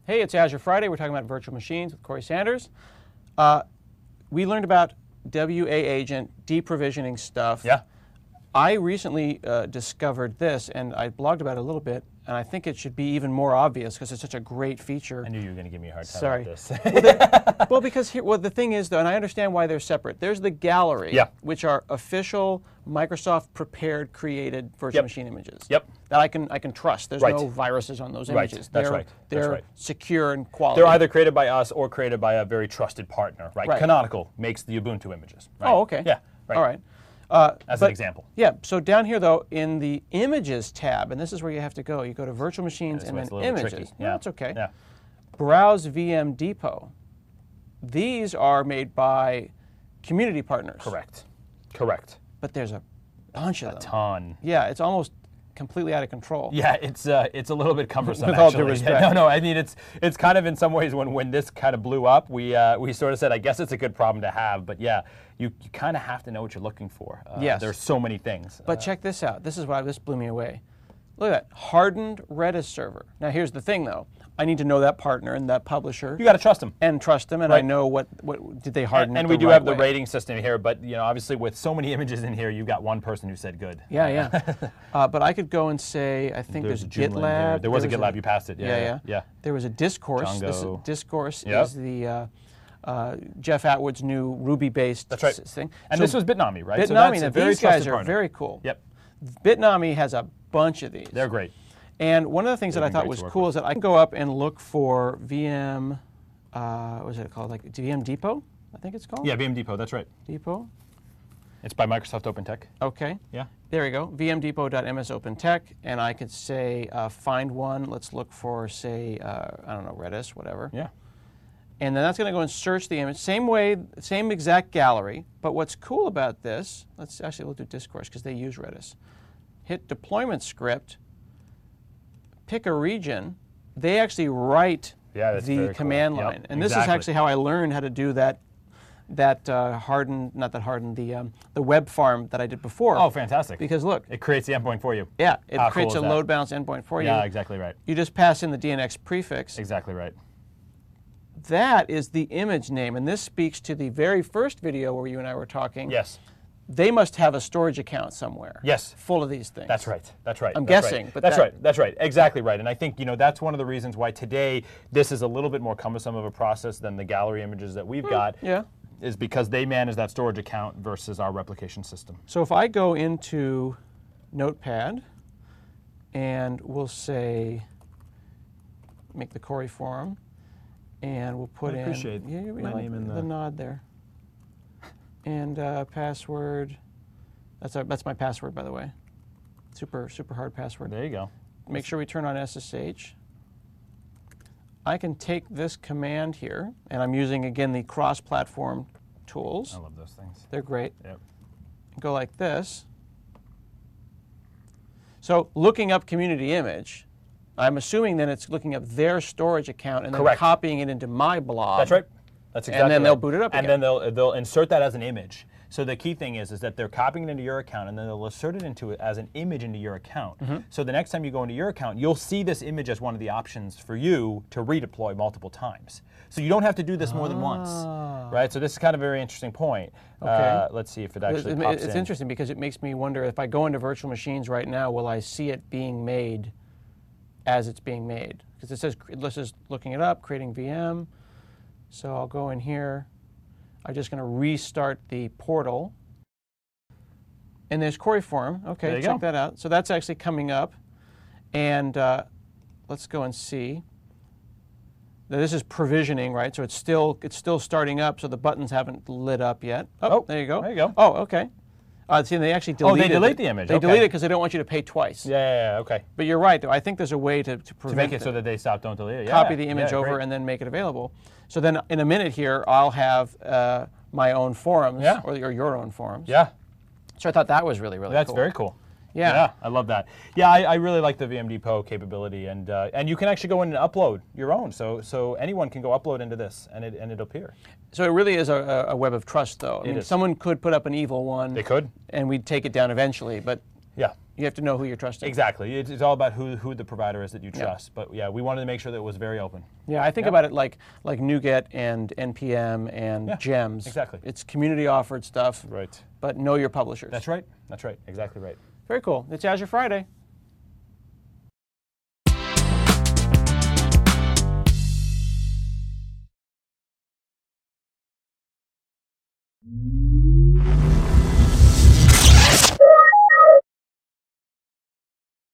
Hey, it's Azure Friday. We're talking about virtual machines with Corey Sanders. We learned about WA Agent deprovisioning stuff. Yeah. I recently discovered this, and I blogged about it a little bit, and I think it should be even more obvious because it's such a great feature. I knew you were going to give me a hard time Sorry. about this. Well, because the thing is, though, and I understand why they're separate. There's the gallery, Yeah. which are official Microsoft prepared, created virtual machine images. Yep. That I can trust. There's Right. no viruses on those Right. images. That's right. That's They're right. secure and quality. They're either created by us or created by a very trusted partner, right? Right. Canonical makes the Ubuntu images. Right? Oh, okay. Yeah. Right. All right. As an example. Yeah, so down here, though, in the Images tab, and this is where you have to go. You go to Virtual Machines and then It's a little Images. tricky. No, Yeah. it's okay. Yeah. Browse VM Depot. These are made by community partners. Correct. Correct. But there's a bunch of them. Ton. Yeah, it's almost completely out of control. Yeah, it's a little bit cumbersome. With all due actually. respect. No, I mean it's kind of in some ways when this kind of blew up, we sort of said I guess it's a good problem to have, but yeah, you kind of have to know what you're looking for. Yes. There's so many things. But check this out. This blew me away. Look at that, hardened Redis server. Now here's the thing, though. I need to know that partner and that publisher. You got to trust them. And trust them, and I know what did they harden it And the we do right have the way. rating system here, but obviously with so many images in here, you've got one person who said good. Yeah. But I could go and say, I think there's Joomla in here. GitLab. There was a GitLab. You passed it. Yeah. There was a Discourse. Django. Discourse Yep. is the Jeff Atwood's new Ruby-based That's right. thing. And So this was Bitnami, right? So Bitnami, that's a now very these guys trusted are partner. very cool. Yep. Bitnami has a bunch of these. They're great. And one of the things that I been thought great was to work cool with. is that I can go up and look for VM, what was it called? Like VM Depot, I think it's called? Yeah, VM Depot. That's right. Depot. It's by Microsoft OpenTech. Okay. Yeah. There we go, vmdepot.msopenTech, and I could say find one. Let's look for, say, I don't know, Redis, whatever. Yeah. And then that's going to go and search the image. Same way, same exact gallery. But what's cool about this, we'll do Discourse because they use Redis. Hit deployment script, pick a region. They actually write Yeah, that's very the cool. command Yep, line. And this is exactly. actually how I learned how to do the web farm that I did before. Oh, fantastic. Because look, It creates the endpoint for you. yeah, it How creates cool a is that? load balance endpoint for you. Yeah, exactly right. You just pass in the DNX prefix. Exactly right. That is the image name, and this speaks to the very first video where you and I were talking. Yes. They must have a storage account somewhere. Yes. Full of these things. That's right. That's right. I'm That's guessing, right. but that's right. That's right. Exactly right. And I think that's one of the reasons why today this is a little bit more cumbersome of a process than the gallery images that we've got. Yeah. Is because they manage that storage account versus our replication system. So if I go into Notepad, and we'll say, make the Corey forum, and we'll put I in appreciate my name in the nod there, and password. That's my password, by the way. Super hard password. There you go. Make sure we turn on SSH. I can take this command here, and I'm using, again, the cross-platform tools. I love those things. They're great. Yep. Go like this. So looking up community image, I'm assuming then it's looking up their storage account and then Correct. copying it into my blob. That's right. That's exactly And then right. they'll boot it up and again. then they'll insert that as an image. So the key thing is that they're copying it into your account, and then they'll insert it into it as an image into your account. Mm-hmm. So the next time you go into your account, you'll see this image as one of the options for you to redeploy multiple times. So you don't have to do this more than once, right? So this is kind of a very interesting point. Okay. Let's see if it actually pops It's in. interesting because it makes me wonder if I go into virtual machines right now, will I see it being made as it's being made? Because it says, this is looking it up, creating VM. So I'll go in here. I'm just going to restart the portal. And there's Corey Forum. Okay, There you check go. that out. So that's actually coming up. And let's go and see. Now, this is provisioning, right? So it's still starting up, so the buttons haven't lit up yet. Oh, there you go. There you go. Oh, okay. See, they actually delete they delete the image, They okay. delete it because they don't want you to pay twice. Yeah, okay. But you're right, though. I think there's a way to prevent To make it so that they stop, don't delete it. Yeah, copy the image yeah, over great. and then make it available. So then in a minute here, I'll have my own forums or your own forums. Yeah. So I thought that was really, really That's cool. very cool. Yeah. I love that. Yeah, I really like the VM Depot capability, and you can actually go in and upload your own. So anyone can go upload into this, and it'll appear. So it really is a web of trust, though. I mean, is. someone could put up an evil one. They could. And we'd take it down eventually, but Yeah. You have to know who you're trusting. Exactly. It's all about who the provider is that you trust. But yeah, we wanted to make sure that it was very open. Yeah, I think about it like NuGet and NPM and GEMS. Exactly. It's community offered stuff. Right. But know your publishers. That's right. That's right. Exactly right. Very cool. It's Azure Friday. Mm-hmm.